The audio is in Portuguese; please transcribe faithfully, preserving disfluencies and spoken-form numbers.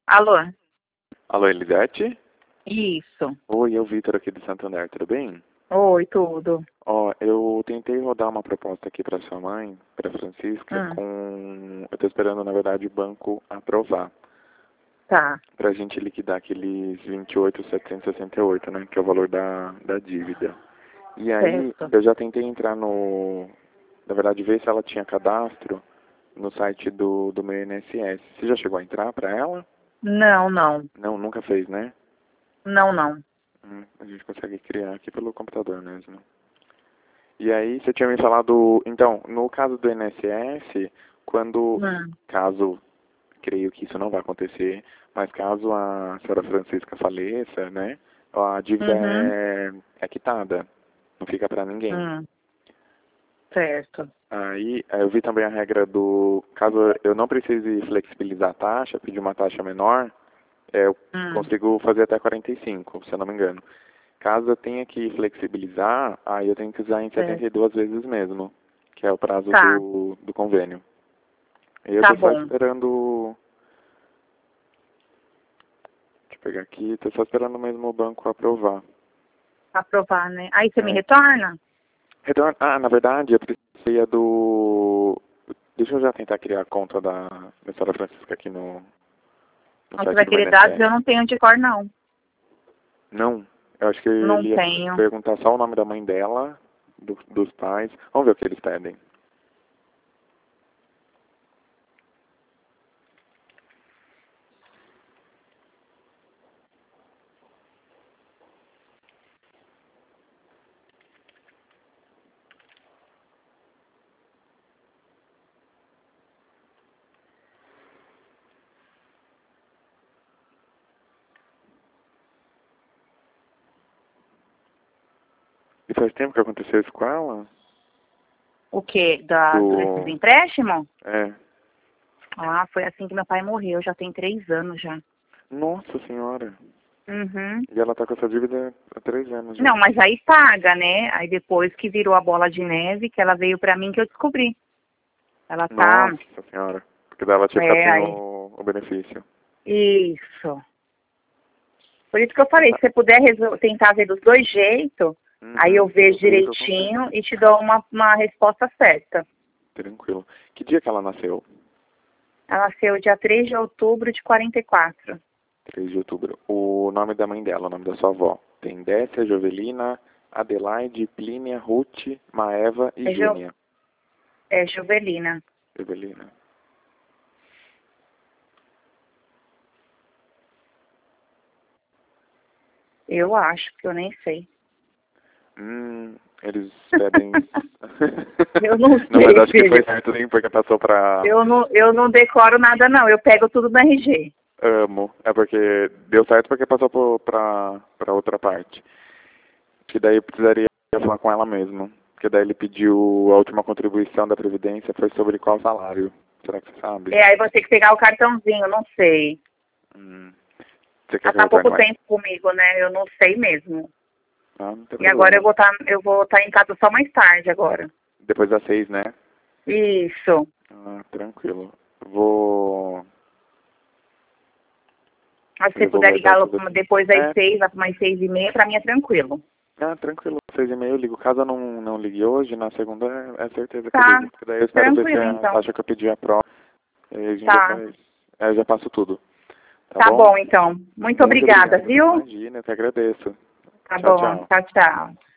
Alô? Alô, Elisete? Isso. Oi, é o Vitor aqui de Santander, tudo bem? Oi, tudo. Ó, eu tentei rodar uma proposta aqui para sua mãe, para Francisca, Hum, com... Eu tô esperando, na verdade, o banco aprovar, tá, pra gente liquidar aqueles vinte e oito mil setecentos e sessenta e oito, né, que é o valor da, da dívida. E aí, certo. eu já tentei entrar no... Na verdade, ver se ela tinha cadastro no site do, do meu I N S S. Você já chegou a entrar para ela? Não, não. Não, nunca fez, né? Não, não. Hum, a gente consegue criar aqui pelo computador mesmo. E aí você tinha me falado, então, no caso do I N S S, quando, Hum, caso, creio que isso não vai acontecer, mas caso a senhora Francisca faleça, né, a dívida uhum, é, é quitada, não fica para ninguém. hum, certo. Aí eh, eu vi também a regra do, caso eu não precise flexibilizar a taxa, pedir uma taxa menor, eh, eu Hum, consigo fazer até quarenta e cinco, se eu não me engano. Caso eu tenha que flexibilizar, aí eu tenho que usar em setenta certo. e duas vezes mesmo, que é o prazo Tá, do, do convênio. E eu tá tô só bom. esperando, deixa eu pegar aqui, tô só esperando mesmo o banco aprovar. Aprovar, né? Aí você me É. retorna? Retorno, ah, na verdade, eu precisaria do, deixa eu já tentar criar a conta da, da senhora Francisca aqui no, no Você site vai do querer dados? I N S S. Eu não tenho de cor, não. Não, eu acho que Não ele ia tenho. perguntar só o nome da mãe dela, do, dos pais. Vamos ver o que eles pedem. E faz tempo que aconteceu isso com ela? O quê? Da, desses Do... empréstimos? É. Ah, foi assim que meu pai morreu. Já tem três anos já. Nossa senhora. Uhum. E ela tá com essa dívida há três anos já. Não, mas aí paga, né? Aí depois que virou a bola de neve, que ela veio pra mim que eu descobri. Ela tá. Nossa senhora. Porque daí ela tinha ficado É, sem aí. o, o benefício. Isso. Por isso que eu falei, se você puder resol- tentar ver dos dois jeitos, aí eu Uhum. vejo Eu vejo, eu consigo. direitinho e te dou uma, uma resposta certa. Tranquilo. Que dia que ela nasceu? Ela nasceu dia três de outubro de quarenta e quatro. Três de outubro. O nome da mãe dela, o nome da sua avó. Tem Décia, Jovelina, Adelaide, Plínia, Ruth, Maeva e É, jo, Júnia. é Jovelina. Jovelina. Eu acho, que eu nem sei. Hum, eles pedem... Eu não Não, mas sei, acho que foi filho. certo, sim, porque passou pra... Eu não, eu não decoro nada, não. Eu pego tudo no R G. Amo. É porque deu certo porque passou por, pra, pra outra parte. Que daí eu precisaria falar com ela mesmo. Que daí ele pediu a última contribuição da Previdência, foi sobre qual salário? Será que você sabe? É, aí vou ter que pegar o cartãozinho, não sei. Hum. Você quer Ela que eu tá há retorne pouco mais? tempo comigo, né? Eu não sei mesmo. Ah, não tem E agora eu problema. vou estar eu vou tá em casa só mais tarde agora. Depois das seis, né? Isso. Ah, tranquilo. Vou Mas se você puder resolver ligar daí logo tudo. depois das É, seis, lá para mais seis e meia, pra mim é tranquilo. ah, tranquilo. Seis e meia eu ligo. Caso eu não, não ligue hoje, na segunda é, é certeza que eu Tá, ligo. Porque daí eu espero ver se tranquilo a então. taxa que eu pedi é pró. E aí a gente já Tá. faz. Aí eu já passo tudo. Tá Tá bom? bom então. Muito Muito obrigada, obrigado. viu? Imagina, eu que agradeço. Tá Tchau, bom. tchau. Tchau, tchau.